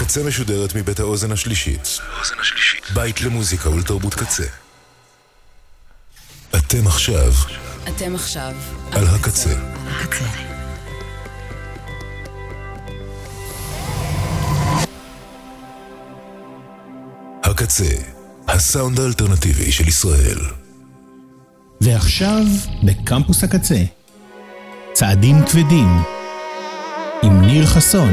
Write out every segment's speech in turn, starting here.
הקצה משודרת מבית האוזן השלישית. בית למוזיקה ולתרבות קצה. אתם עכשיו על הקצה. הקצה, הסאונד האלטרנטיבי של ישראל. ועכשיו בקמפוס הקצה, צעדים כבדים עם ניר חסון.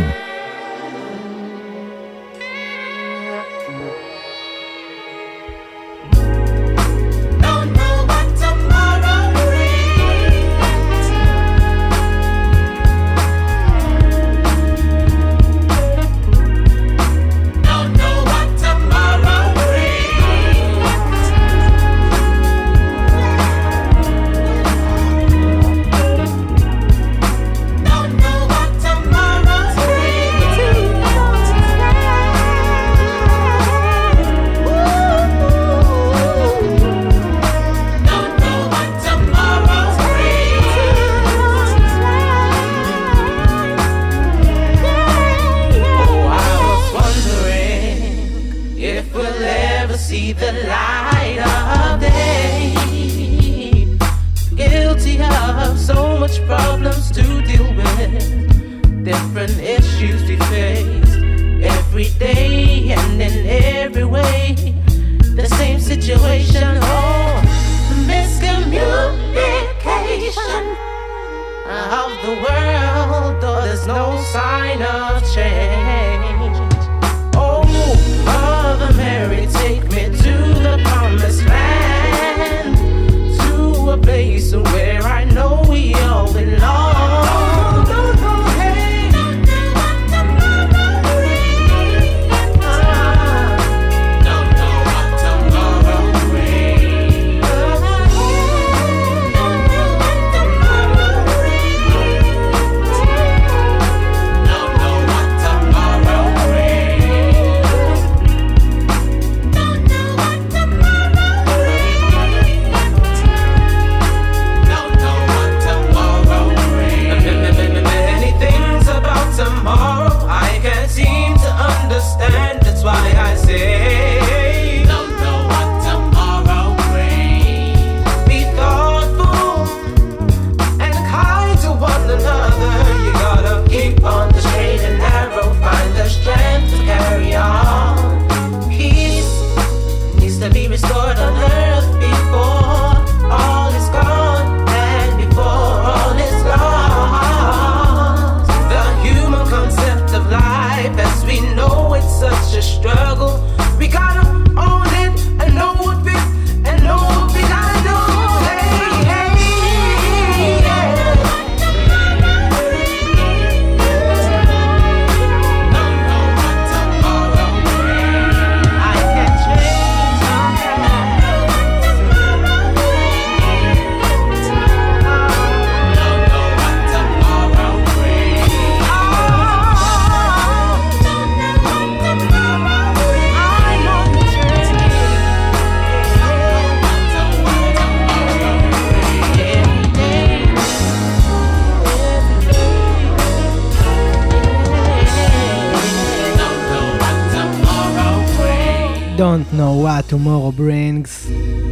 Don't know what tomorrow brings,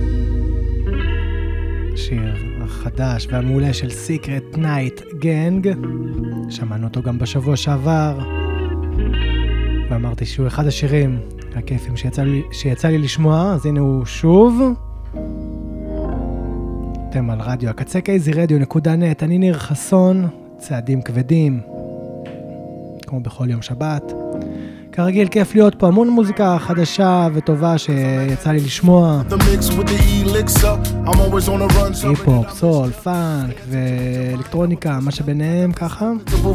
שיר החדש והמעולה של Secret Night Gang. שמענו אותו גם בשבוע שעבר ואמרתי שהוא אחד השירים הכיפים שיצא לי לשמוע, אז הנה הוא שוב. אתם על רדיו הקצה, kzradio.net. אני ניר חסון, צעדים כבדים כמו בכל יום שבת. כרגיל כיף להיות פה, המון מוזיקה חדשה וטובה שיצא לי לשמוע. היפ-הופ, סול, פאנק ואלקטרוניקה, מה שביניהם ככה.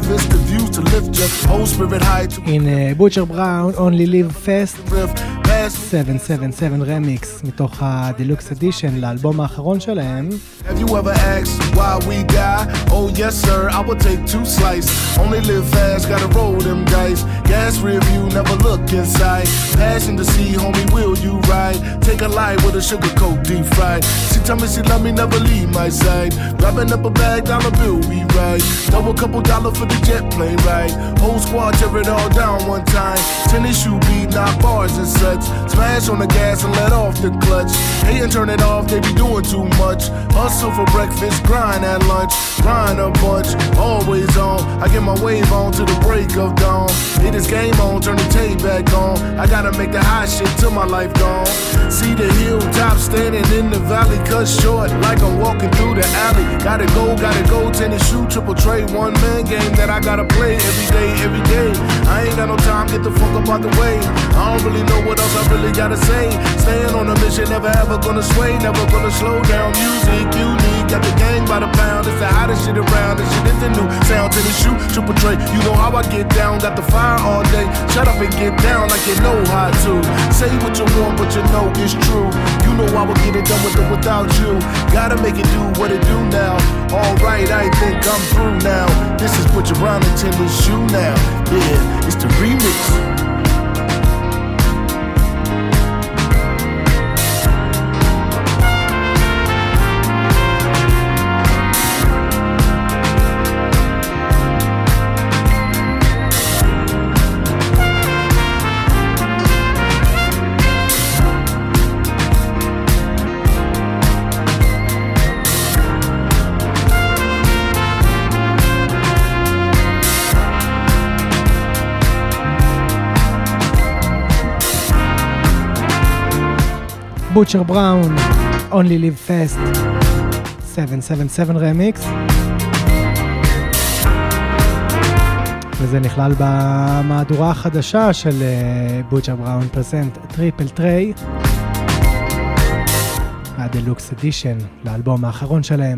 הנה בוטשר בראון, Only Live Fast 777 רמיקס מתוך הדילוקס אדישן לאלבום האחרון שלהם. Have you ever asked why we die? Oh yes sir, I will take 2 slices. Only live fast, gotta roll them dice. Gas review, never look inside. Passion to see, homie, will you ride? night. Take a light with a sugar coat deep fried. She tell me she love me, never leave my side. Grabbing up a bag, dollar bill, we ride. Throw a couple $, for the jet plane ride. Whole squad tear it all down one time. Tennis shoe beat, knock bars and such. Smash on the gas and let off the clutch. Hey, and turn it off, they be doing too much. Hustle for breakfast, grind at lunch. Grind a bunch, always on. I get my wave on to the break of dawn. Hit this game on, turn the tape back on. I gotta make the hot shit till my life gone. See the hilltop standing in the valley, cut short like I'm walking through the alley. Gotta go, tennis shoe, triple tray, one man game that I gotta play every day. I ain't got no time, get the fuck up out the way. I don't really know what else I really gotta say. Staying on a mission, never ever gonna sway, never gonna slow down. Music unique, got the gang by the pound. It's the hottest shit around, this shit is the new sound. Tennis shoe, triple tray, you know how I get down. Got the fire all day, shut up and get down like you know how to. Say what you want, but you know it's true. You know I will get it done with or without you. Gotta make it do what it do now. Alright, I think I'm through now. This is Butcher Brown and Tennis Shoe now. Yeah, it's the remix. בוטשר בראון, Only Live Fast, 777 רמיקס. וזה נכלל במהדורה החדשה של בוטשר בראון פרזנט טריפל טריי, הדלוקס אדישן לאלבום האחרון שלהם.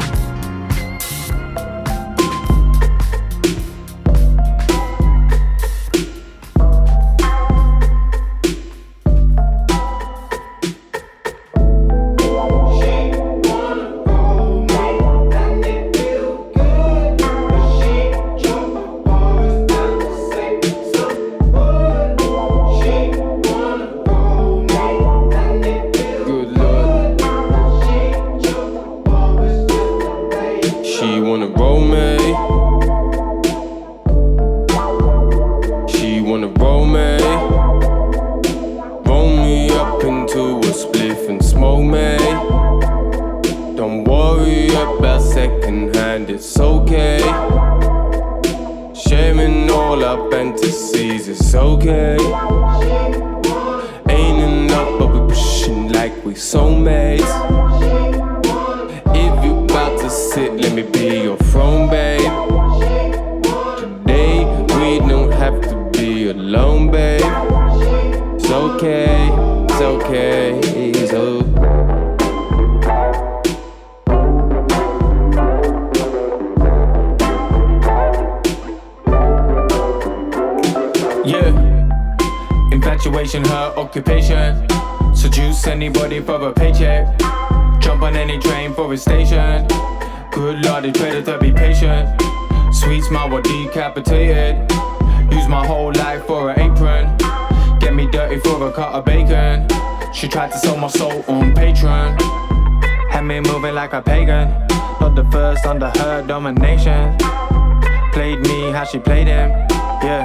Seduce anybody for a paycheck. Jump on any train for a station. Good lord, they traded to be patient. Sweet smile or decapitated. Use my whole life for an apron. Get me dirty for a cut of bacon. She tried to sell my soul on Patreon. Had me moving like a pagan. Not the first under her domination. Played me how she played him. Yeah.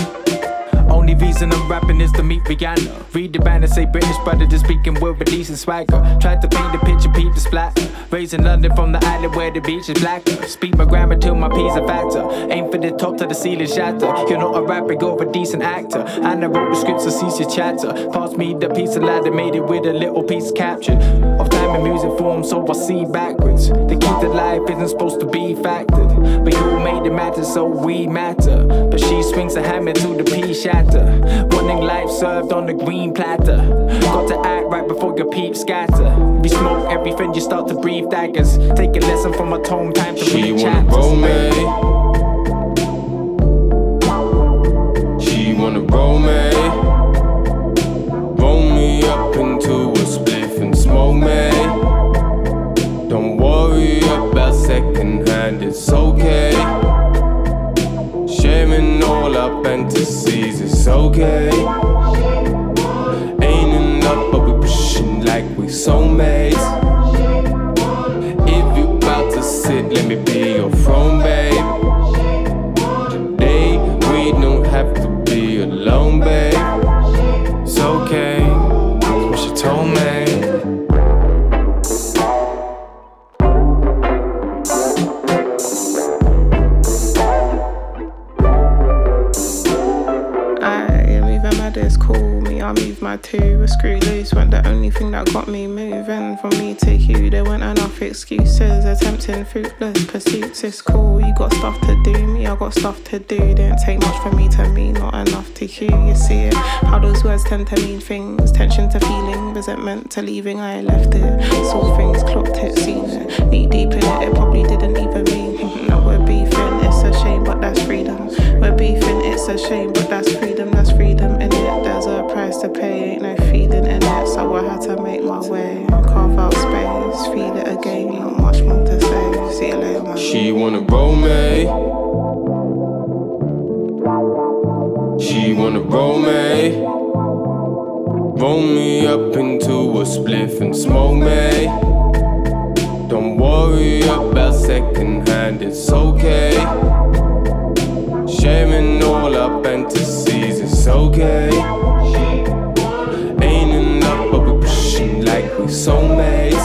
Only reason I'm rapping is to meet Rihanna. Read the banner, say British brother, just speaking with a decent swagger. Tried to paint the picture, peep the splatter. Raised in London from the island where the beach is blacker. Speak my grammar till my P's a factor. Aim for the top to the ceiling shatter. You're not a rapper, you're a decent actor. And I wrote the script so cease your chatter. Pass me the piece of ladder, made it with a little piece captured. Of time and music form, so I see backwards. The key to life isn't supposed to be factored. But you made it matter, so we matter. But she swings a hammer till the P shatter. Wanting life served on a green platter. Got to act right before your peeps scatter. If you smoke everything, you start to breathe daggers. Take a lesson from my tone, time to read chapters. She wanna roll me. She wanna roll me. Roll me up into a spliff and smoke me. Don't worry about second hand, it's okay. Sharing all our fantasies, it's okay. Ain't enough, but we soulmates. If you about to sit, let me be your throne, babe. Today we don't have to be alone, babe. It's okay, that's what she told me. I moved my two, a screw loose weren't the only thing that got me moving. From me to you, there weren't enough excuses. Attempting fruitless pursuits, it's cool. You got stuff to do, me I got stuff to do. Didn't take much for me to me, not enough to you. You see it, how those words tend to mean things. Tension to feeling, resentment to leaving, I left it. Saw things, clocked it, seen it. Knee deep in it, it probably didn't even mean. No, we're beefing, it's a shame, but that's freedom. We're beefing, it's a shame, but that's freedom in it. There's a price to pay, ain't no feeling in it. So I had to make my way, carve out space, feel it again, not much more to say. See you later, man. She wanna roll me. She wanna roll me. Roll me up into a spliff and smoke me. Don't worry about second hand, it's okay. Shaming all our fantasies, it's okay. Ain't enough, but we pushing like we soulmates.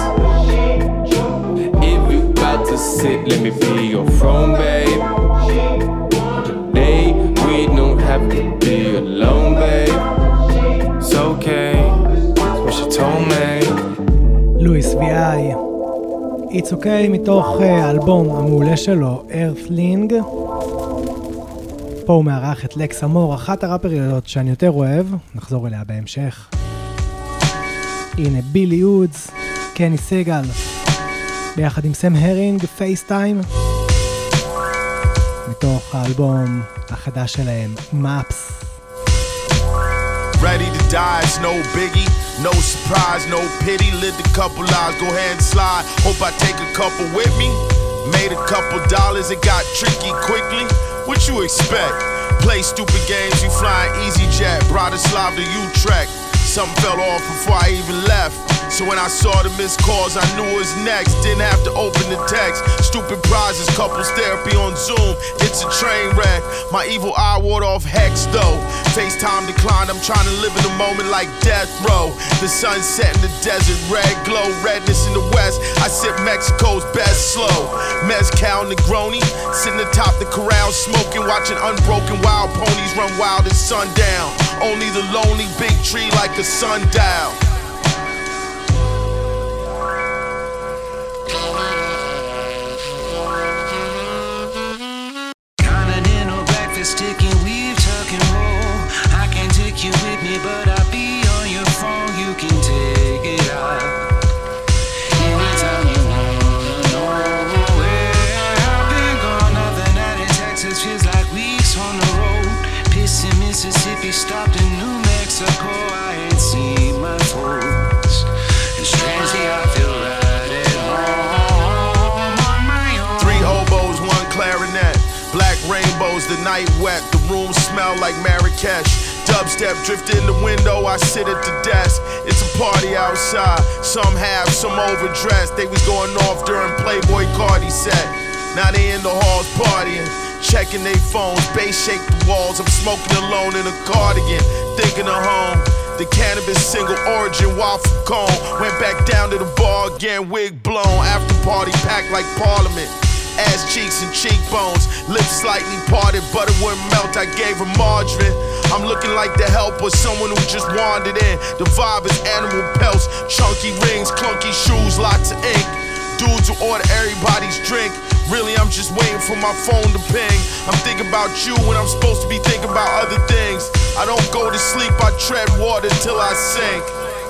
If you about to sit, let me be your throne, babe. Today we don't have to be alone, babe. It's okay, that's what she told me. לואיס V.I. It's okay מתוך האלבום המעולה שלו, Earthling. פה הוא מארח את לקס אמור, אחת הראפריות שאני יותר אוהב, נחזור אליה בהמשך. הנה בילי הודס, קני סגל, ביחד עם סם הרינג, פייסטיים, מתוך האלבום החדש שלהם, מאפס. Ready to die, it's no biggie, no surprise, no pity. Lived a couple lives, go ahead and slide. Hope I take a couple with me. Made a couple dollars, it got tricky quickly. What you expect? Play stupid games, you flying EasyJet, Bratislava to Utrecht. Something fell off before I even left. So when I saw the missed calls, I knew it was next. Didn't have to open the text. Stupid prizes, couples therapy on Zoom. It's a train wreck. My evil eye ward off hex though. FaceTime declined, I'm trying to live in the moment like death row. The sun set in the desert, red glow, redness in the west. I sip Mexico's best slow. Mezcal Negroni, sitting atop the corral, smoking, watching unbroken wild ponies run wild at sundown. Only the lonely big tree like a sundial. Continental breakfast, sticking weave, tuck and roll. I can take you with me, but I'll be on your phone. You can take it out anytime you wanna know where I've been gone. Other night in Texas feels like weeks on the road. Pissing Mississippi, stopped in New Mexico. I ain't seen my folks. And strangely I feel right at home on my own. 3 oboes, 1 clarinet. Black rainbows, the night wet. The room smell like Marrakesh. Dubstep drifted in the window, I sit at the desk. It's a party outside. Some have, some overdressed. They was going off during Playboy Cardi set. Now they in the halls partying, checking their phones, bass shake the walls. I'm smoking alone in a cardigan, thinking of home. The cannabis single origin waffle cone. Went back down to the bar again, wig blown. After party packed like Parliament. Ass cheeks and cheekbones, lips slightly parted, butter wouldn't melt. I gave her margarine. I'm looking like the help or someone who just wandered in. The vibe is animal pelts, chunky rings, clunky shoes, lots of ink. Dudes who order everybody's drink. Really, I'm just waiting for my phone to ping. I'm thinking about you when I'm supposed to be thinking about other things. I don't go to sleep, I tread water till I sink.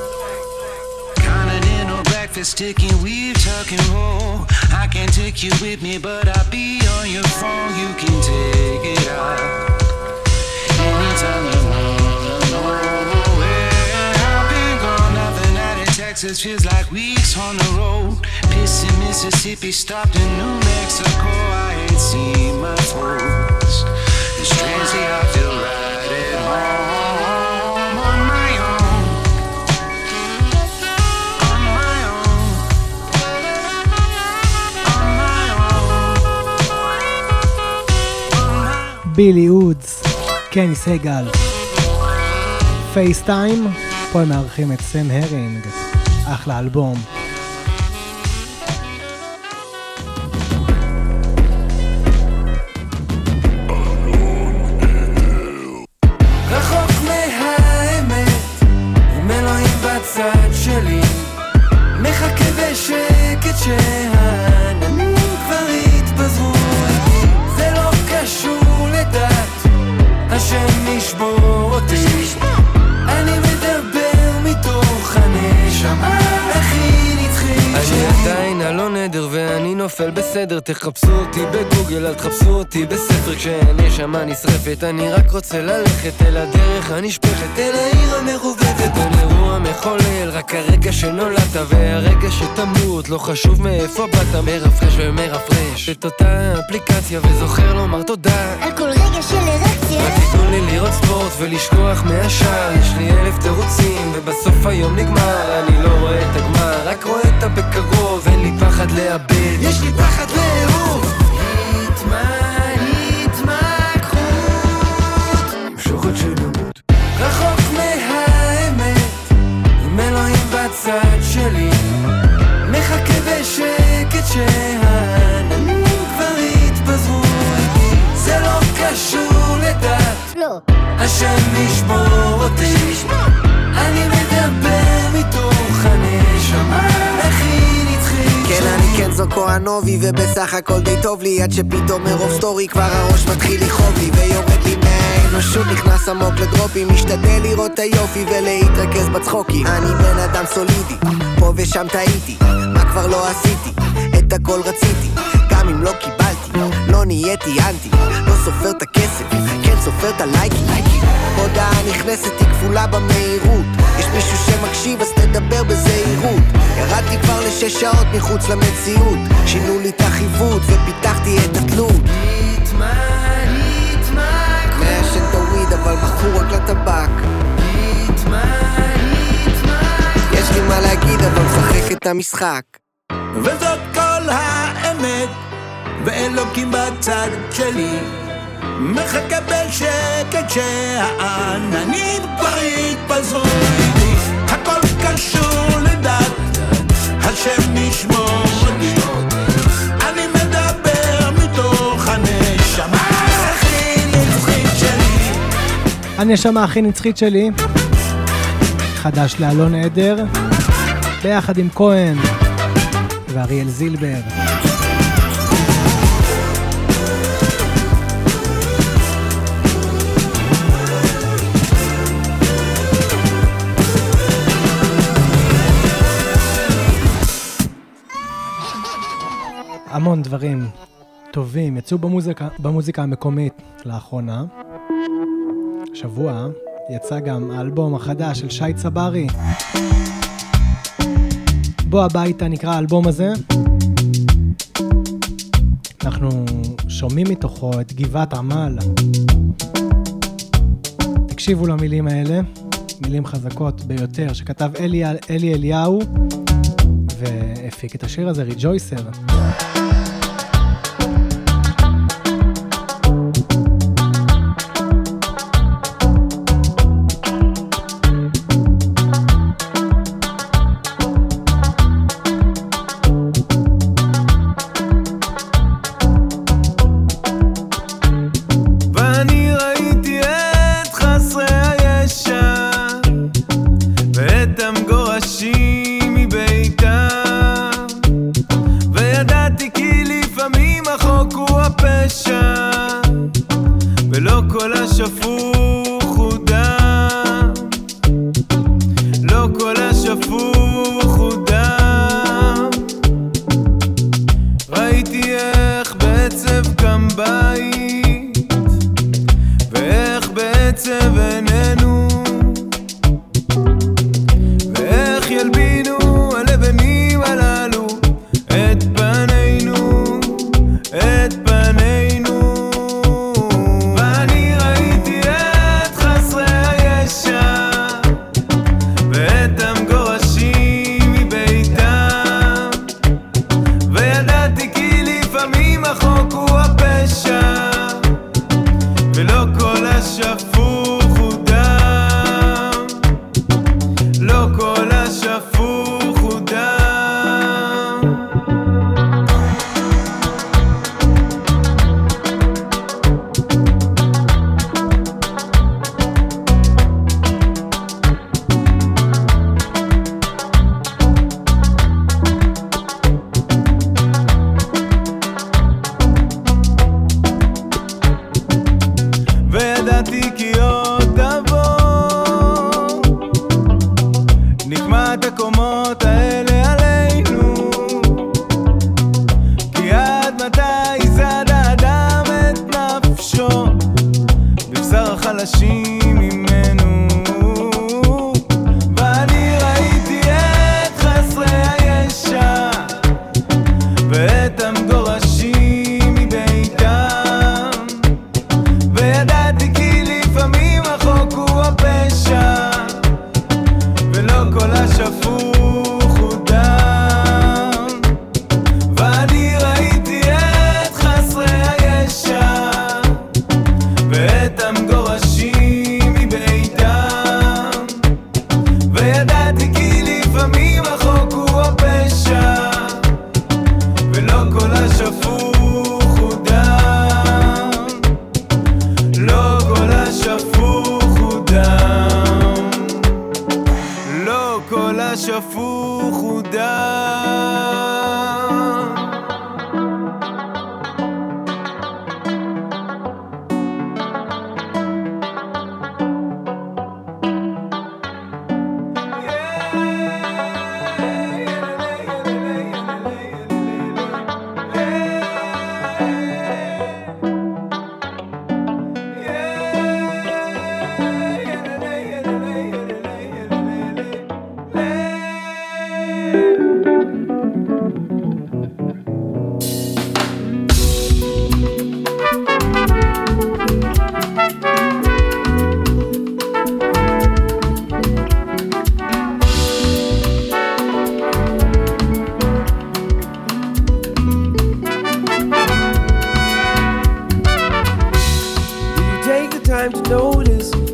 Continental breakfast, sticking weave, tuck and roll. I can take you with me, but I'll be on your phone. You can take it out anytime you wanna know where I've been gone. Other night in Texas feels like weeks on the road. Pissing Mississippi, stopped in New Mexico. I ain't seen my folks. And strangely I feel right at home on my own. On בילי אודס, קני סגל, פייסטיים, פה הם מארחים את סם הרינג, אחלה אלבום. רחוק מהאמת, עם אלוהים בצד שלי, מחכה בשקט שהעננים כבר התפזרו איתי. זה לא קשור לדת, השם ישבור אותי, אני מדבר מתוך הנשמה הכי נצחית שלי. אני עדיין הלא נדר ואני נופל בסדר, תחפשו אותי בגוגל, אל תחפשו אותי בספר. כשהנשמה נשרפת אני רק רוצה ללכת אל הדרך הנשפכת, אל העיר המרובבת, אל אירוע מחולל, רק הרגע שנולדת והרגע שתמות, לא חשוב מאיפה באת, מרפרש ומרפרש את אותה אפליקציה וזוכר לומר תודה על כל רגע של ארקציה. רק תיתנו לי לראות ספורט ולשכוח מהשאר, יש לי 1000 תירוצים ובסוף היום נגמר, אני לא רואה את הגמר, רק רואה את הבקרוב, אין לי פחד לאבד, יש לי פחד לאהוב. התמכרות עם שוחד שנמות, רחוק מהאמת, עם אלוהים בצד שלי, מחכה בשקט שהעננים כבר התפזרו איתי. זה לא קשור לדת, לא, השם ישבור אותי, אני מדבר מתוך הנשמה הכי נצחית. כן, אני קנזו כהנובי ובסך הכל די טוב לי, עד שפתאום מרוב סטורי כבר הראש מתחיל לכאוב לי ויורד לי מהאנושות, נכנס עמוק לדרופים, משתדל לראות את היופי ולהתרכז בצחוקים. אני בן אדם סולידי, פה ושם טעיתי, מה כבר לא עשיתי, את הכל רציתי, גם אם לא קיבלתי, לא נהייתי אנטי, לא סופר את הכסף, כן סופר את הלייקים. הודעה נכנסת היא כפולה במהירות, יש מישהו שמקשיב אז תדבר בזהירות. ירדתי כבר ל6 שעות מחוץ למציאות, שינו לי את החיווט ופיתחתי את התלות. מעשן את הוויד אבל בחור רק לטבק, יש לי מה להגיד אבל משחק את המשחק. וזאת כל האמת, ואלוקים בצד שלי, מחכה בשקט שהעננים כבר התפזרו איתי. הכל קשור לדת, השם ישמור אותי, אני מדבר מתוך הנשמה הכי נצחית שלי. הנשמה הכי נצחית שלי, חדש לאלון עדר, ביחד עם כהן ואריאל זילבר. המון דברים טובים יצאו במוזיקה המקומית לאחרונה. שבוע יצא גם האלבום החדש של שי צברי, בוא הביתה נקרא האלבום הזה. אנחנו שומעים מתוכו את גבעת עמל. תקשיבו למילים האלה, מילים חזקות ביותר שכתב אלי אליהו והפיק את השיר הזה, ריג'ויסר.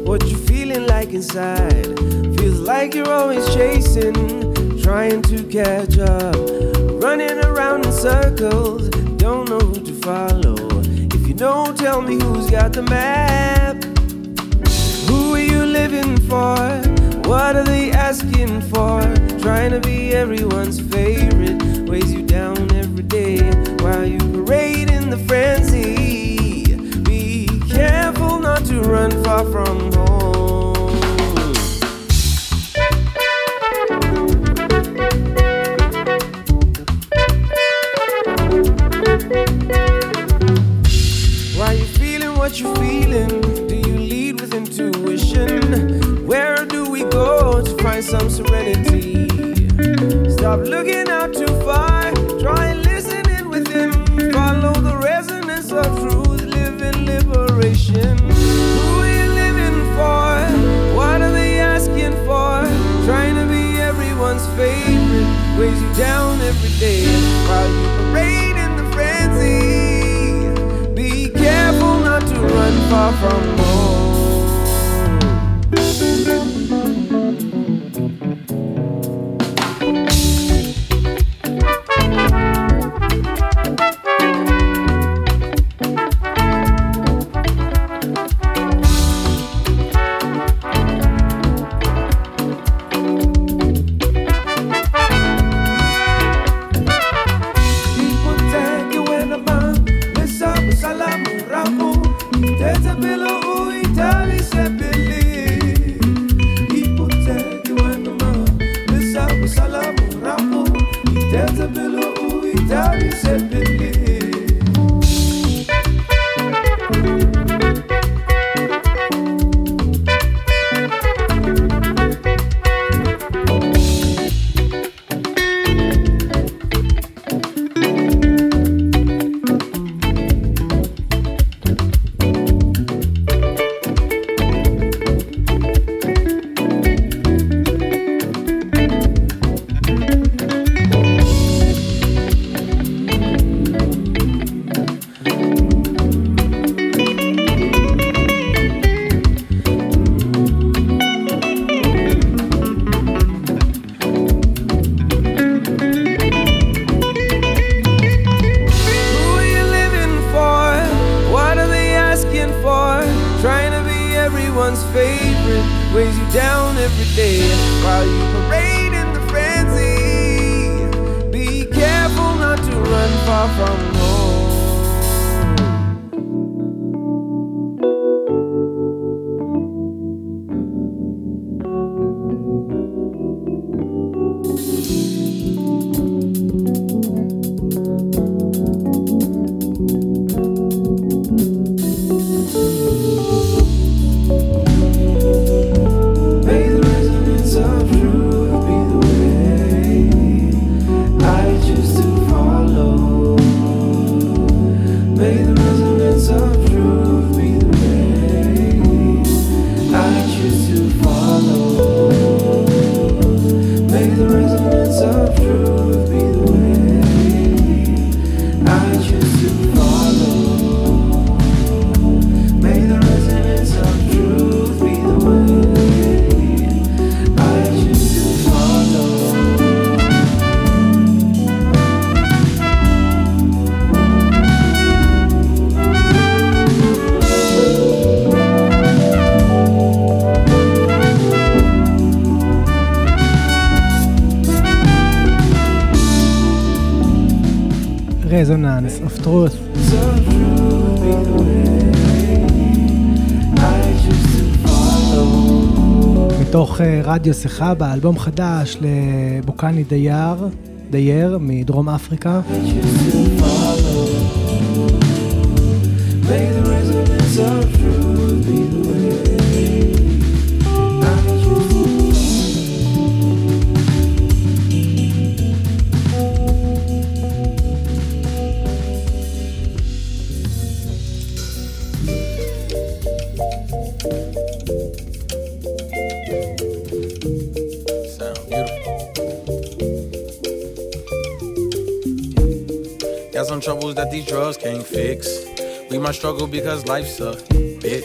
what you're feeling like inside. Feels like you're always chasing, trying to catch up, running around in circles, don't know who to follow. If you know, tell me who's got the map. Who are you living for? What are they asking for? Trying to be everyone's favorite, weighs you down every day while you parade in the frenzy. Be careful not to run far from home. Why you feeling what you're feeling? Do you lead with intuition? Where do we go to find some serenity? Stop looking out too far, try listening within. Follow the resonance of truth, live in liberation. Who are you living for? What are they asking for? Trying to be everyone's favorite, weighs you down every day while you parade in the frenzy. Be careful not to run far from home. Resonance of Truth. מתוך רדיו שיחה באלבום חדש לבוקני דייר מדרום אפריקה. Got some troubles that these drugs can't fix. We might struggle because life's a bitch.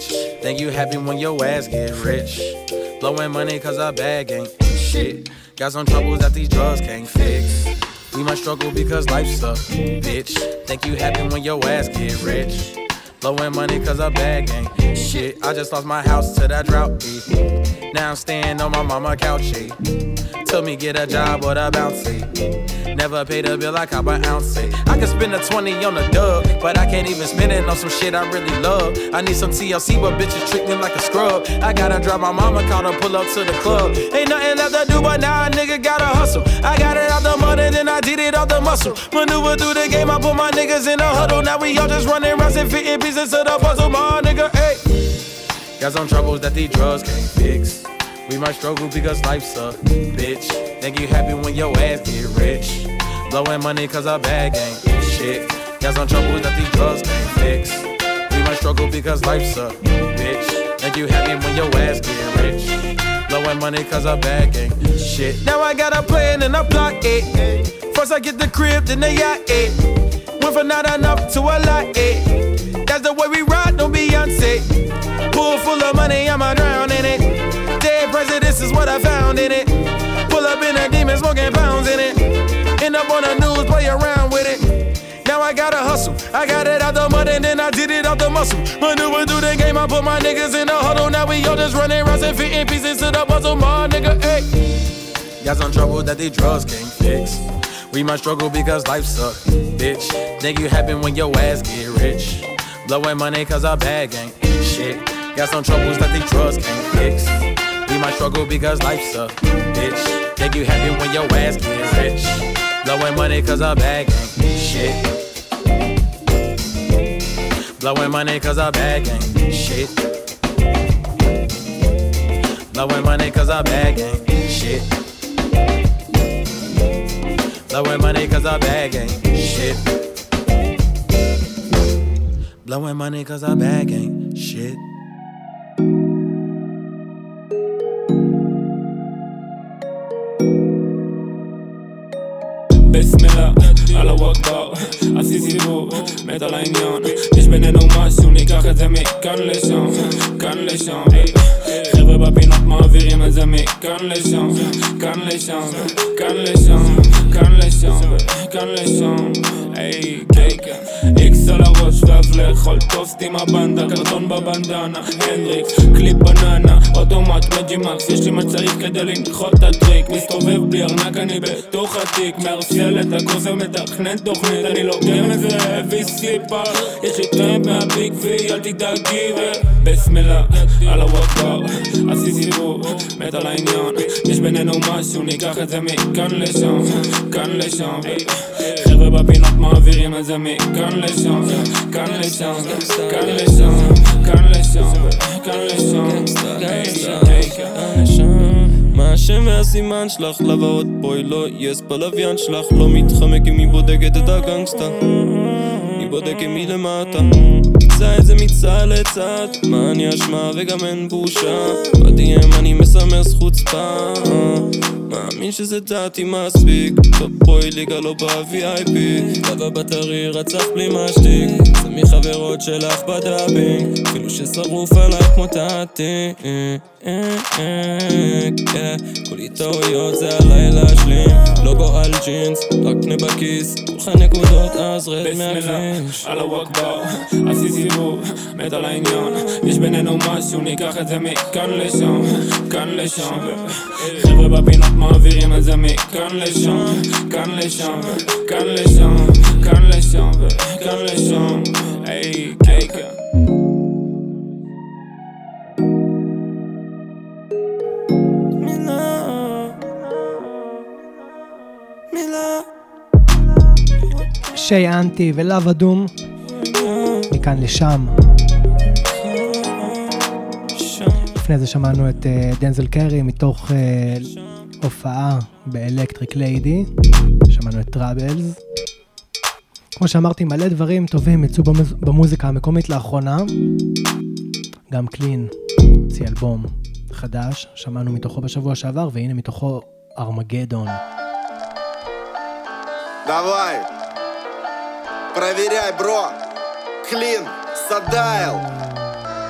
Think you happy when your ass get rich. Blowing money cause our bag ain't shit. Got some troubles that these drugs can't fix. We must struggle because life sucks, bitch. Think you happy when your ass get rich. Blowing money cause our bag ain't shit. I just lost my house to that drought, now I'm staying on my mama couch, Told me get a job or a bouncy. Never paid a bill, I cop an ounce. I could spend a 20 on a dub, but I can't even spend it on some shit I really love. I need some TLC, but bitches treat me like a scrub. I gotta drive my mama car to pull up to the club. Ain't nothing left to do, but now a nigga gotta hustle. I got it out the mud and then I did it out the muscle. Maneuver through the game, I put my niggas in a huddle. Now we all just running rounds and fitting pieces to the puzzle, my nigga, hey. Got some troubles that these drugs can't fix. We might struggle because life sucks, bitch. Think you happy when your ass get rich. Blowing money cause our bag ain't shit. Got some troubles that these drugs can't fix. We might struggle because life sucks, bitch. Think you happy when your ass get rich. Blowing money cause our bag ain't shit. Now I got a plan and a plot, First I get the crib, then the yacht, Went from not enough to a lot, That's the way we ride, no Beyonce. Pool full of money, I'ma drown in it. Dead presidents is what I found in it. Pull up in a demon, smoking pounds in it. End up on the news, play around with it. Now I gotta hustle. I got it out the mud and then I did it out the muscle. Maneuver through the game, I put my niggas in the huddle. Now we all just running rounds and fitting pieces to the puzzle, my nigga, hey. Got some trouble that these drugs can't fix. We might struggle because life sucks, bitch. Think you happy when your ass get rich. Blowing money cause our bag ain't shit. Got some troubles that these drugs can't fix. We might struggle because life sucks, bitch. Think you happy when your ass get rich. Blowing money cause our bag ain't shit. Blowing money cause our bag ain't shit. Blowing money cause our bag ain't shit. Blowing money cause our bag ain't shit. Blowing money cause our bag ain't shit. בסמילה, אללהו אכבר, עשי סיבוב, מת על העניין. יש בינינו משהו, ניקח את זה מכאן לשם, כאן לשם. חבר'ה בפינות מעבירים את זה מכאן לשם, כאן לשם, כאן לשם, כאן לשם, כאן לשם. היי, קייקה, איקס על הראש ואף לאכול טוסט עם הבנדה, קרטון בבנדנה, הנדריקס, קליפ בננה, אוטומט מג'ימקס, יש לי מה צריך כדי לנחות את הטריק, מסתובב בלי ארנק, אני בתוך התיק, מהרסל את הכוס ומתכנן תוכנית, אני לוגם את זה וסיפה, יש לי טרמפ מהביג וי, אל תדאגי ובסמילה, אללהו אכבר, עשי סיבוב, מת על העניין, יש בינינו משהו, ניקח את זה מכאן לשם, כאן לשם, חבר'ה בפינות מעבירים את זה מכאן לשם, כאן לשם, כאן לשם, כאן לשם, כאן לשם. מה השם והסימן שלך? לבאות בוי לא יס בלוויין שלך, לא מתחמק אם היא בודקת את הגנגסטה, היא בודקת מלמטה, פיצה את זה מצד לצד, מה אני אשמה וגם אין בושה, בדיים אני מסמר חוצפה, מאמין שזה דעתי מספיק, טופוי ליגה לא ב-VIP, קו הבטרי רצח בלי משתיק, זה מחברות שלך בדאבינג, אפילו ששרוף עליי כמו תעתי, כולי טעויות זה עליי להשלים, לוגו על ג'ינס, רק פני בכיס, כולך נקודות אז רד מהכביש. אללהו אכבר, עשי סיבוב, מת על העניין, יש בינינו משהו, ניקח את זה מכאן לשם, כאן לשם, חבר'ה בפינות מעבירים את זה מכאן לשם, כאן לשם, כאן לשם, כאן לשם, כאן לשם, היי, קייקה. שי אנטי ולאב אדום, מכאן לשם. לפני זה שמענו את דנזל קרי מתוך הופעה באלקטריק ליידי, שמענו את טראבלס. כמו שאמרתי, מלא דברים טובים יצאו במוזיקה המקומית לאחרונה. גם קלין, הוציא אלבום חדש, שמענו מתוכו בשבוע שעבר, והנה מתוכו ארמגדון. Давай, проверяй, бро. Клин, Садайл.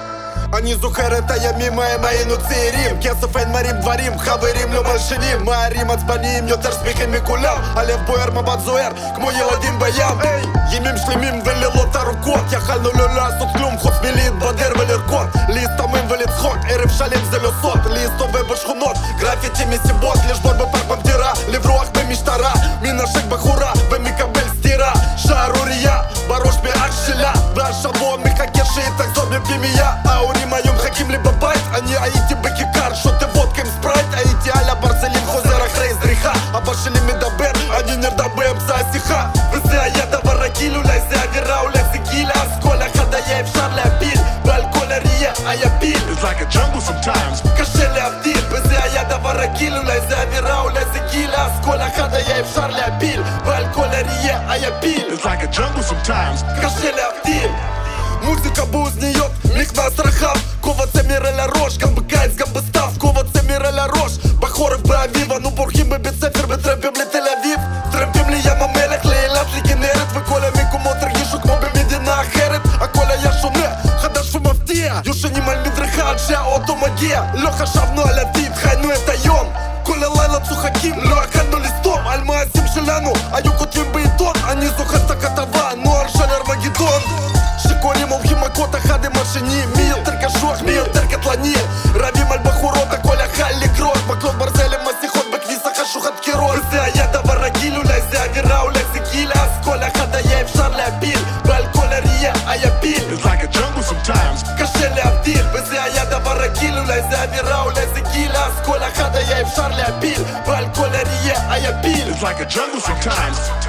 אני זוכר את הימים ההם היינו צעירים כסף אין מרים דברים, חברים לא מלשינים מערים עצבניים יותר שמחים מכולם הלב בוער מבט זוהר כמו ילדים בים ימים שלמים ולילות ארוכות יכלנו לא לעשות כלום חוץ מלהתבדר ולרקוד להסתמם ולצחוק ערב שלם זה לא סוד להסתובב בשכונות גרפיטי מסיבות לשבור בפארק במדירה לברוח במשטרה מנשק בחורה ומקבל סתירה שערוריה בראש מאח שלה והשבוע מחכה שהיא תחזור מפנימייה ההורים היום מחכים לי בבית אני הייתי בכיכר שותה וודקה עם ספרייט הייתי על הברזלים חוזר אחרי זריחה אבא שלי מדבר אני נרדם באמצע השיחה וזה היה דבר רגיל אולי זה אווירה אולי זה גיל אז כל אחד היה אפשר להפיל ועל כל הראייה היה פיל It's like a jungle sometimes קשה להבדיל וזה היה דבר רגיל אולי זה אווירה אולי זה גיל אז כל אחד היה אפשר להפיל ועל כל הראייה היה פיל It's like a jungle sometimes קשה להבדיל מוזיקה באוזניות, נכנס רחב כובע צמר על הראש, גם בקיץ גם בסתיו כובע צמר על הראש, בחורף באביב אנו בורחים בבית ספר וטרמפים לתל אביב טרמפים לים המלך, לאילת, לכנרת וכל המקומות הרגישו כמו במדינה אחרת הכל היה שונה, חדש ומפתיע יושנים על מדרכה עד שהאוטו מגיע לא חשבנו על עתיד, חיינו את היום כל הלילה צוחקים, לא יכלנו לסתום על מעשים שלנו, היו כותבים בעיתון אני זוכר את הכתבה, נוער של ארמגדון שקוראים הולכים מכות אחד עם השני מי יותר קשוח, מי יותר קטלני רבים על בחורות, הכל יכל לקרות מקלות ברזל עם מסיכות בכביסה חשוכת קירות וזה היה דבר רגיל, אולי זה אווירה, אולי זה גיל אז כל אחד היה אפשר להפיל ועל כל הראייה היה פיל It's like a jungle sometimes קשה להבדיל וזה היה דבר רגיל, אולי זה אווירה, אולי זה גיל אז כל אחד היה אפשר להפיל ועל כל הראייה היה פיל It's like a jungle sometimes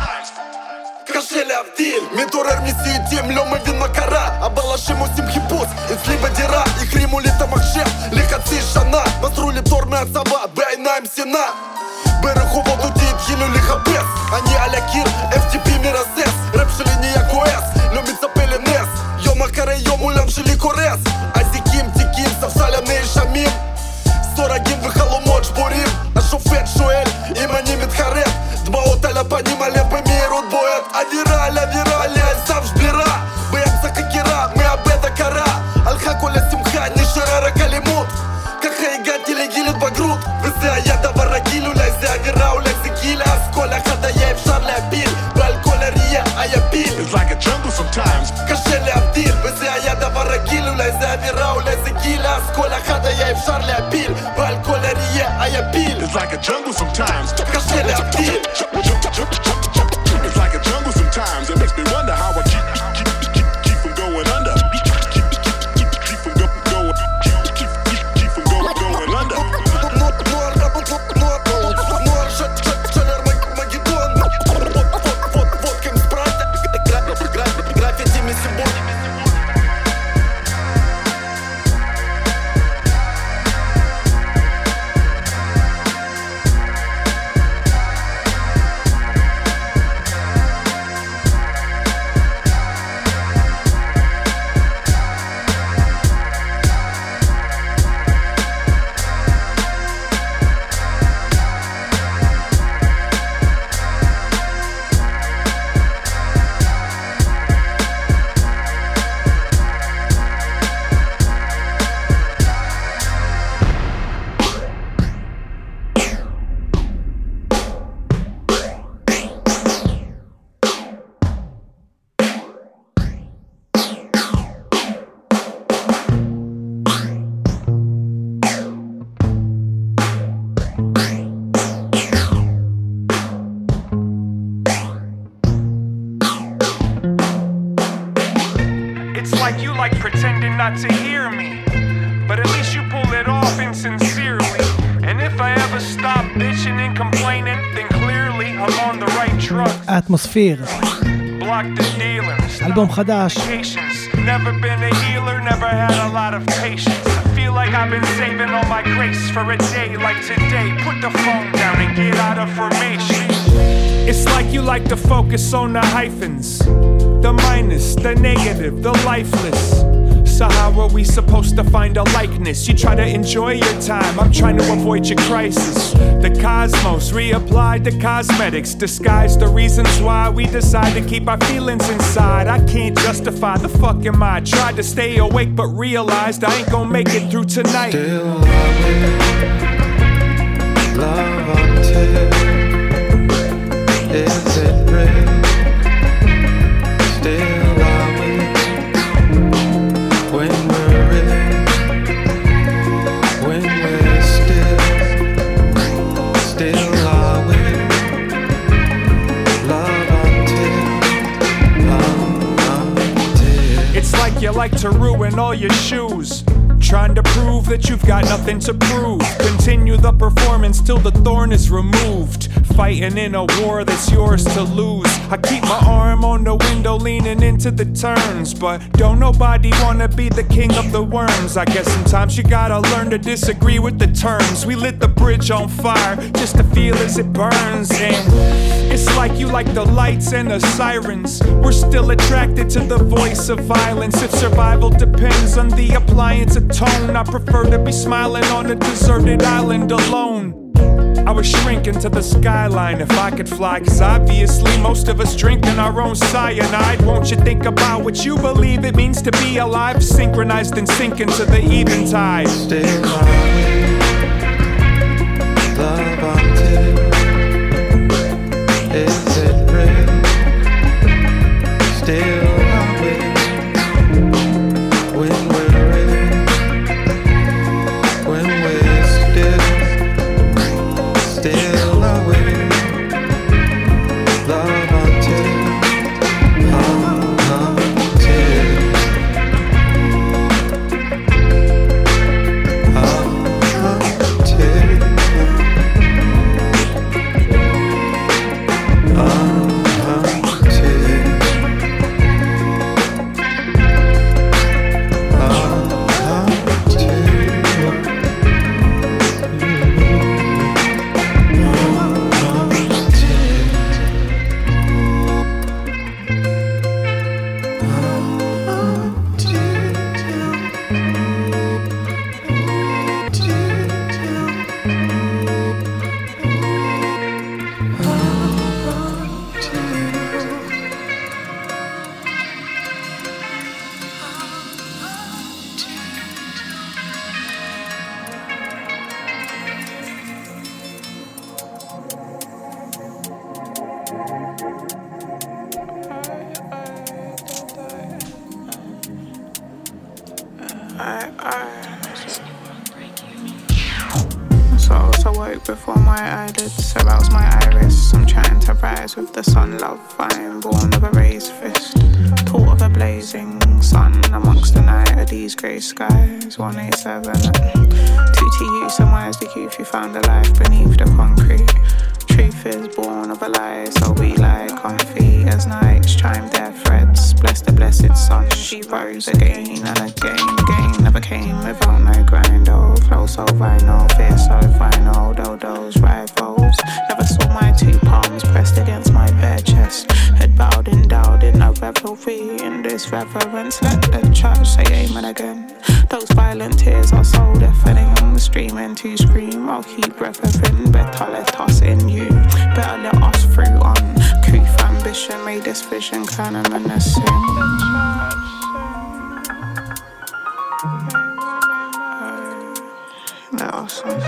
קשה להבדיל מתעורר מסיוטים, לא מבין מה קרה הבלשים עושים חיפוש אצלי בדירה החרימו לי את המחשב לחצי שנה מסרו לי תור מהצבא בעיניים שנאה ברחובות אותי התחילו לחפש אני על הקיר, FTP מרסס רב שלי נהיה כועס, לא מצפה לנס יום אחרי יום עולם שלי קורס אזיקים, תיקים, ספסל הנאשמים סורגים וחלומות שבורים השופט שואל אם אני מתחרט דמעות על הפנים, הלב במהירות בועט אווירה על אווירה, עלי על סף שבירה באמצע חקירה, מאבד הכרה הלכה כל השמחה, נשארה רק אלימות ככה הגעתי לגיל התבגרות וזה היה דבר רגיל, אולי זה אווירה, אולי זה גיל אז כל אחד היה אפשר להפיל ועל כל הראייה היה פיל It's like a jungle sometimes קשה להבדיל וזה היה דבר רגיל, אולי זה אווירה, אולי זה גיל אז כל אחד היה אפשר להפיל ועל כל הראייה היה פיל It's like a jungle sometimes קשה להבדיל It's like a jungle sometimes It makes me wonder how I keep from going under Keep from going under נוער של ארמגדון וודקה עם ספרייט גרפיטי מסיבות To hear me, but at least you pull it off insincerely. And if I ever stop bitching and complaining, then clearly I'm on the right drugs. האטמוספיר. Block the dealers. אלבום חדש. Never been a healer, never had a lot of patience. I feel like I've been saving all my grace for a day like today. Put the phone down and get out of formation. It's like you like to focus on the hyphens, the minus, the negative, the lifeless. so how are we supposed to find a likeness? You try to enjoy your time, I'm trying to avoid your crisis. The cosmos reapplied the cosmetics, disguise the reasons why we decide to keep our feelings inside. I can't justify the fuck am I. Tried to stay awake but realized I ain't gonna make it through tonight. Still love until, is it real? Still are we, when we're real, when we're still are we, love until. It's like you like to ruin all your shoes, trying to prove that you've got nothing to prove. Continue the performance till the thorn is removed. Fighting in a war that's yours to lose. I keep my arm on the window leaning into the turns, but don't nobody wanna be the king of the worms. I guess sometimes you gotta learn to disagree with the terms. We lit the bridge on fire just to feel as it burns. And it's like you like the lights and the sirens. We're still attracted to the voice of violence. If survival depends on the appliance of tone, I prefer to be smiling on a deserted island alone. I would shrink into the skyline if I could fly, cause obviously most of us drinking our own cyanide. Won't you think about what you believe it means to be alive, synchronized and sink into the eventide. Still are we, love until, is it real? Still are we, when we're real, when we're still are we, love until, So woke before my eyelids arouse my iris. I'm trying to rise with the sun, love. I'm born of a raised fist, taught of a blazing sun amongst the night of these grey skies. 187 2 to you, some wise the youth you found alive beneath the concrete. Truth is born of a lie, so we lie comfy as nights chime their threads. Bless the blessed sun, she rose again and again, never came without no grind. Oh, flow so vinyl, fear so final, dodos, rivals. Never saw my two palms pressed against my bare chest. Head bowed endowed in no revelry in this reverence. Let the church say amen again. Those violent tears are so deafening. Streaming to scream, I'll keep reveling. Better let us in you, better let us through on. Couth ambition made this vision kind of menacing. Let us in.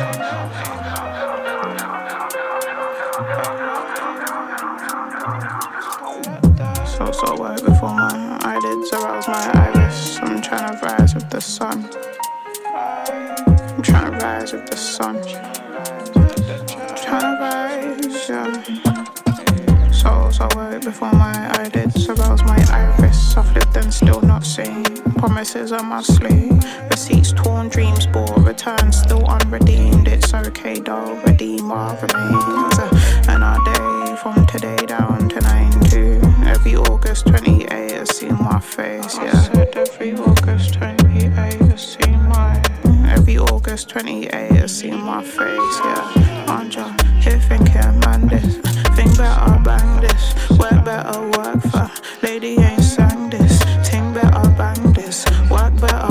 So right before my eyelids arouse my iris. I'm trying to rise with the sun. I'm trying to rise with the sun. Trying to rise, yeah. So right before my eyelids arouse my iris. I've lived and still not seen. Promises I must sleep. Receipts torn, dreams bought, returns still unredeemed. It's okay though, redeemer remains. And our day from today down to 9-2. Every August 28 has seen my face, yeah. I said every August 28 has seen my. Every August 28 has seen my face, yeah. Aren't ya here thinking, man, this thing better bang this. Work better work for. Lady ain't sang this. Ting better bang this. Work better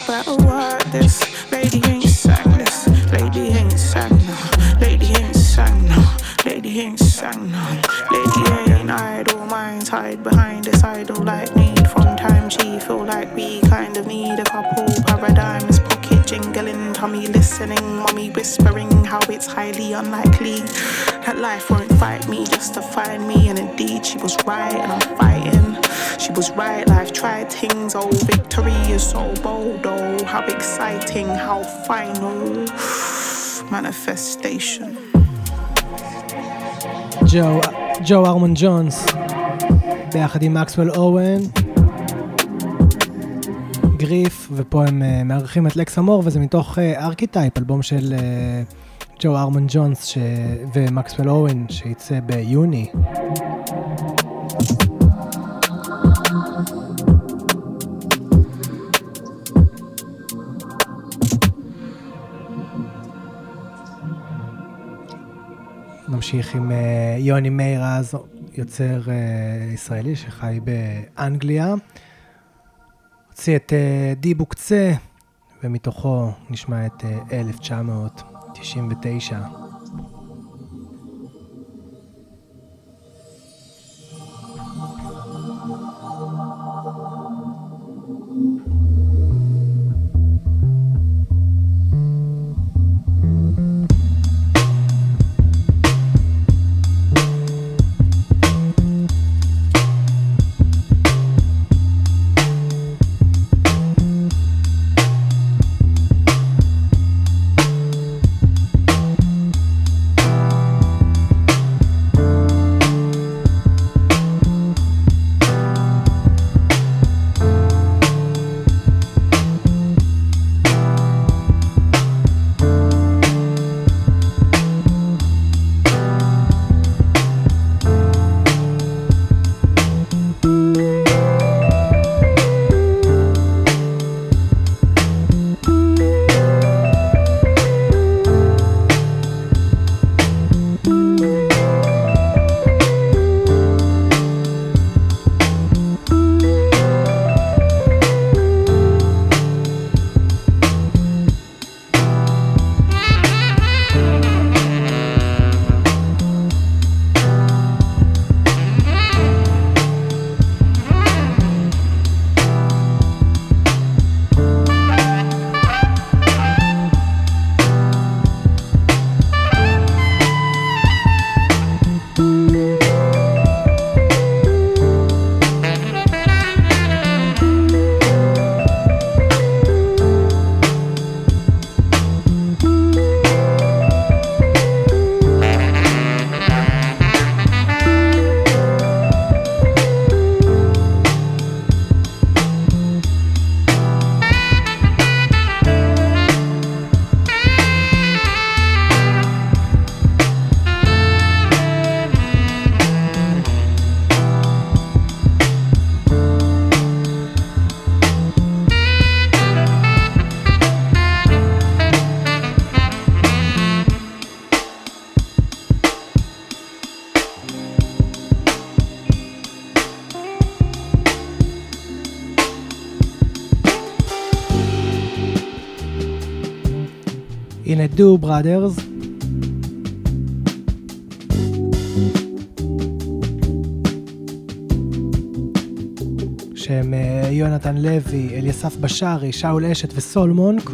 better work this. Lady ain't sang this. Lady ain't sang no. Lady ain't sang no. Lady ain't sang no. Lady ain't idle. Minds hide behind this idol like need. From time she feel like we kind of need a couple paradigms. Pocket jingling, tummy listening, mommy whispering how it's highly unlikely that life won't fight me just to find me. And indeed she was right and I'm fighting. She was right, life tried things. Oh, victory is so bold. Oh, how exciting, how final manifestation. ג'ו ארמון ג'ונס ביחד עם מקסוול אורן, גריף, ופה הם מארחים את לקס אמור, וזה מתוך ארכיטייפ, אלבום של ג'ו ארמון ג'ונס ומקסוול אורן שיצא ביוני. נמשיך עם יוני מיירז, יוצר ישראלי שחי באנגליה. הוציא את דיבו קצה, ומתוכו נשמע את 1999. הנה דו בראדרס, שהם יונתן לוי, אליסף בשרי, שאול אשת וסול מונק.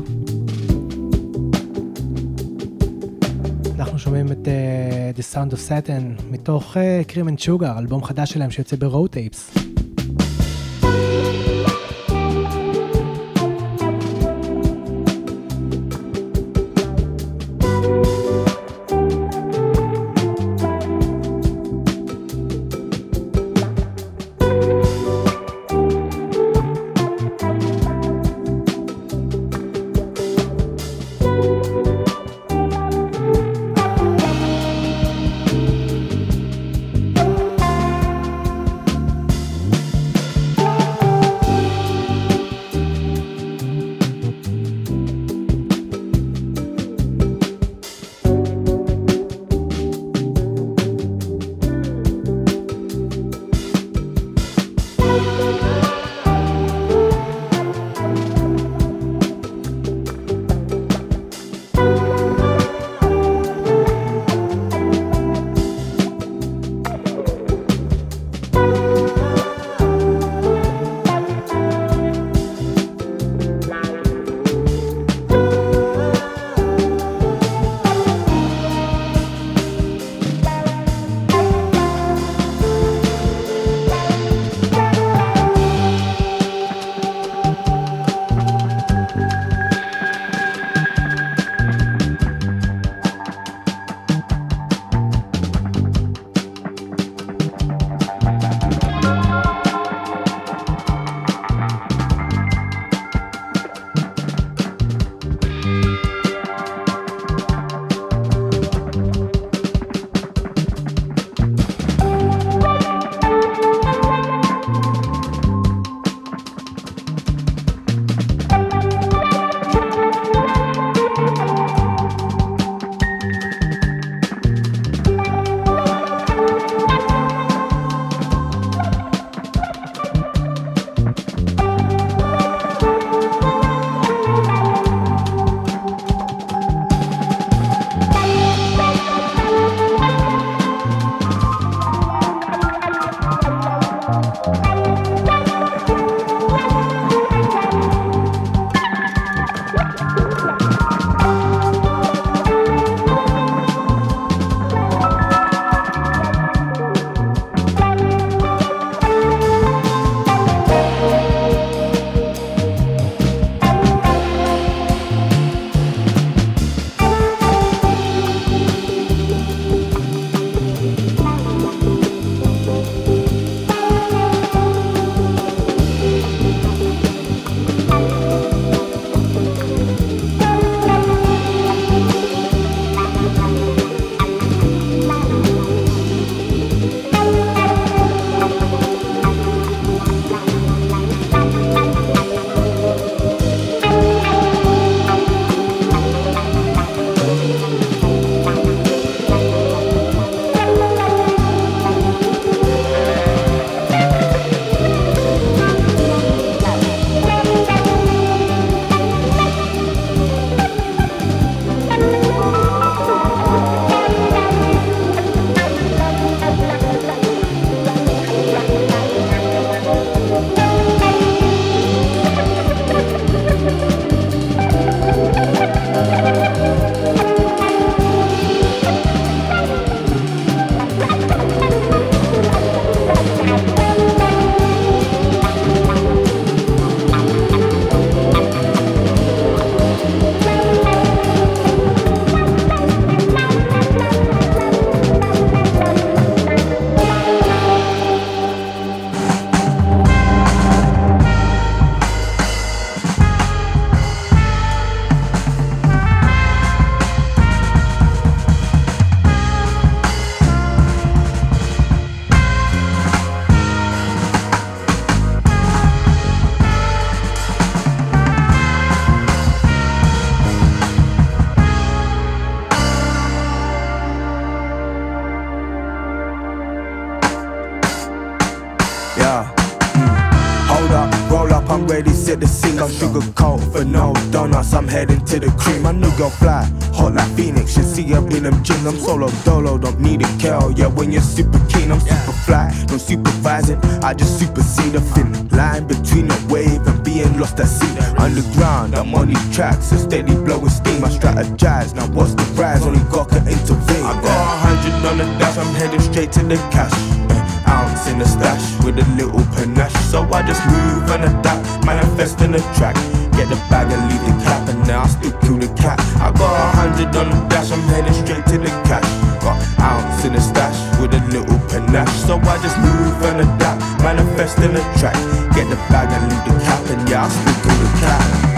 אנחנו שומעים את The Sound of Saturn מתוך Cream and Sugar, אלבום חדש שלהם שיוצא ברואו טייפס. Hold up, roll up, I'm ready, set the scene. I'm sugarcoat for no donuts, I'm heading to the cream. My new girl fly, hot like Phoenix. You see her in them jeans. I'm solo dolo, don't need a girl. Yeah, when you're super keen, I'm super fly. No supervising, I just supersede a thin line between a wave and being lost at sea. Underground, I'm on these tracks, so steady blowing steam. I strategize, now what's the prize? Only God can intervene. I got 100 on the dash, I'm heading straight to the cash. Ounce in the stash with a little panache. So I just move and adapt, manifest in the track. Get the bag and leave the cap, and now I still kill the cat. I got 100 on the dash, I'm heading straight to the cash. Got ounce in the stash with a little panache. So I just move and adapt, manifest in the track. Get the bag and leave the cap, and yeah, I still kill the cat.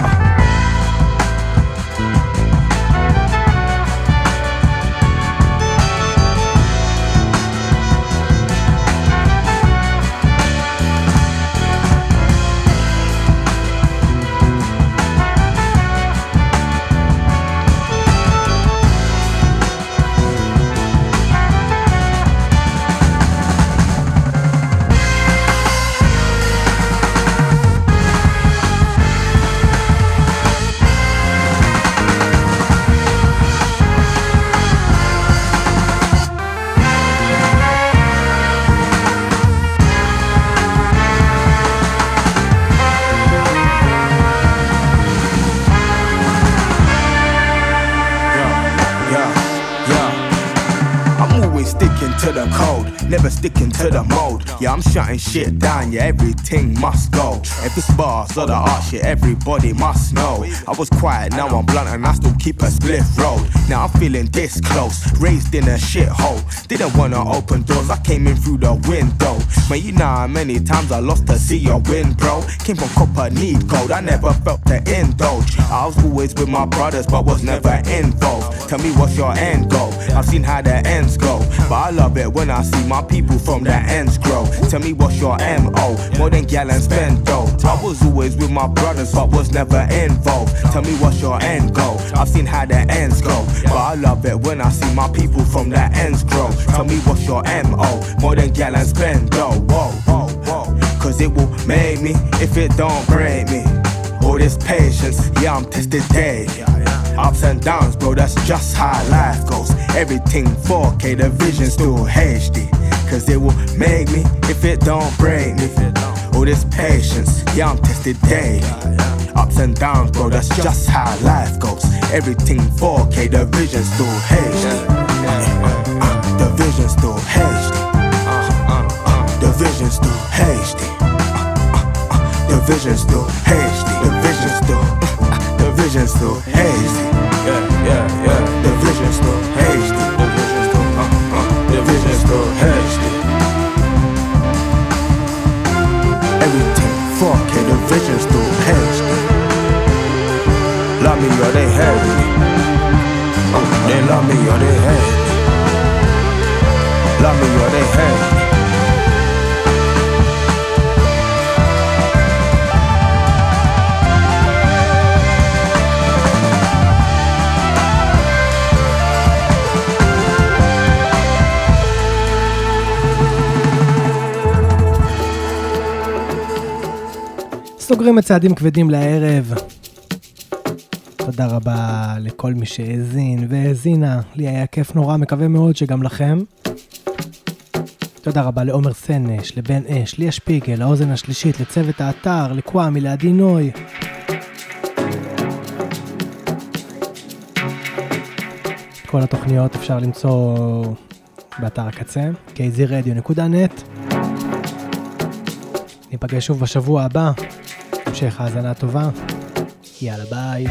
Never sticking to the mold. Yeah, I'm shutting shit down, yeah, everything must go. If it's bars or the art shit, everybody must know. I was quiet, now I'm blunt and I still keep a spliff road. Now I'm feeling this close, raised in a shithole. Didn't wanna open doors, I came in through the window. Man, you know how many times I lost to see your win, bro. Came from copper, need gold, I never felt to indulge. I was always with my brothers, but was never involved. Tell me what's your end goal, I've seen how the ends go. But I love it when I see my people from the ends grow. Tell me what's your M.O. More than gal and spend dough. I was always with my brothers but was never involved. Tell me what's your end goal. I've seen how the ends go. But I love it when I see my people from the ends grow. Tell me what's your M.O. More than gal and spend dough. Whoa, whoa, whoa. Cause it will make me if it don't break me. All this patience, yeah, I'm tested daily. Ups and downs, bro, that's just how life goes. Everything 4K, the vision still HD. Cause it will make me if it don't break me. All this patience, yeah, I'm tested daily. Ups and downs, bro, that's just how life goes. Everything 4K, the vision still HD. The vision still HD. The vision still HD. The vision still HD. The vision still. The vision still HD. Yeah, yeah, yeah. The vision still HD. The vision still. The vision still HD. Everything 4K. The vision still HD. Love me or they hate me. They love me or they hate me. Love me or they hate me. סוגרים את צעדים כבדים לערב. תודה רבה לכל מי שהאזין והאזינה. לי היה כיף נורא, מקווה מאוד שגם לכם. תודה רבה לעומר סנש, לבן אש, ליה שפיגל, האוזן השלישית, לצוות האתר, לקוואמי, לעדי נוי. כל התוכניות אפשר למצוא באתר הקצה, kzradio.net. ניפגש שוב בשבוע הבא. המשך האזנה טובה. יאללה ביי.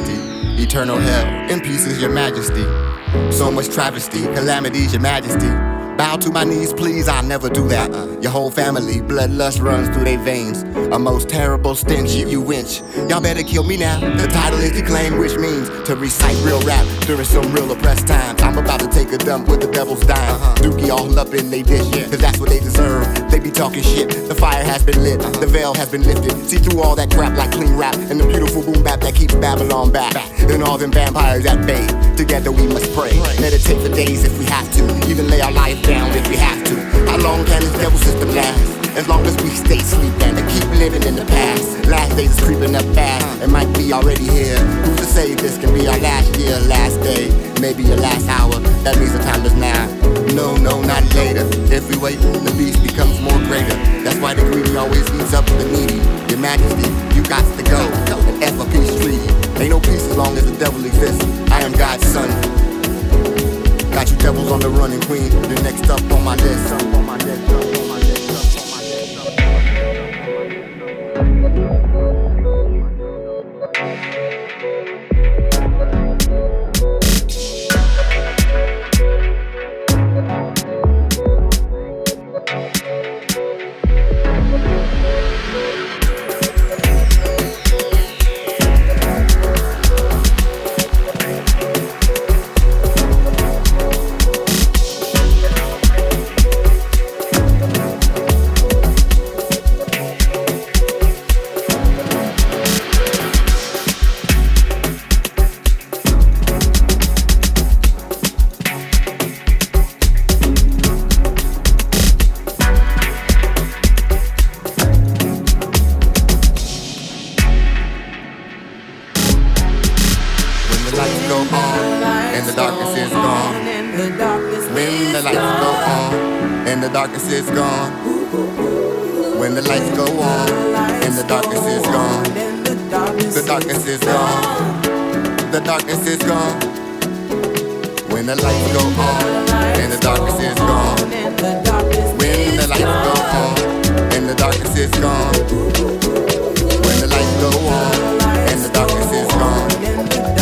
travesty, eternal hell, in peace is your majesty. So much travesty, calamities, your majesty. Bow to my knees, please, I'll never do that. Your whole family, bloodlust runs through their veins. A most terrible stench, you winch. Y'all better kill me now. The title is declaimed, which means to recite real rap during some real oppressed times. I'm about to take a dump with the devil's dime. Dookie all up in they dish, cause that's what they deserve. They be talking shit, the fire has been lit, the veil has been lifted. See through all that crap like clean rap, and the beautiful boom bap that keeps Babylon back. And all them vampires at bay, together we must pray. Meditate for days if we have to, even lay our life down if we have to. How long can this devil system last? As long as we stay sleeping and keep living in the past. Last days is creeping up fast, it might be already here. Who's to say this can be our last year, last day, maybe your last hour? That means the time is now. No, not later. If we wait, the beast becomes more greater. That's why the greedy always eats up the needy. Your majesty, you got to go and F a peace treaty. Ain't no peace as long as the devil exists. I am God's son. Got you devils on the running, queen. The next up on my list. When the lights go on and the darkness is gone.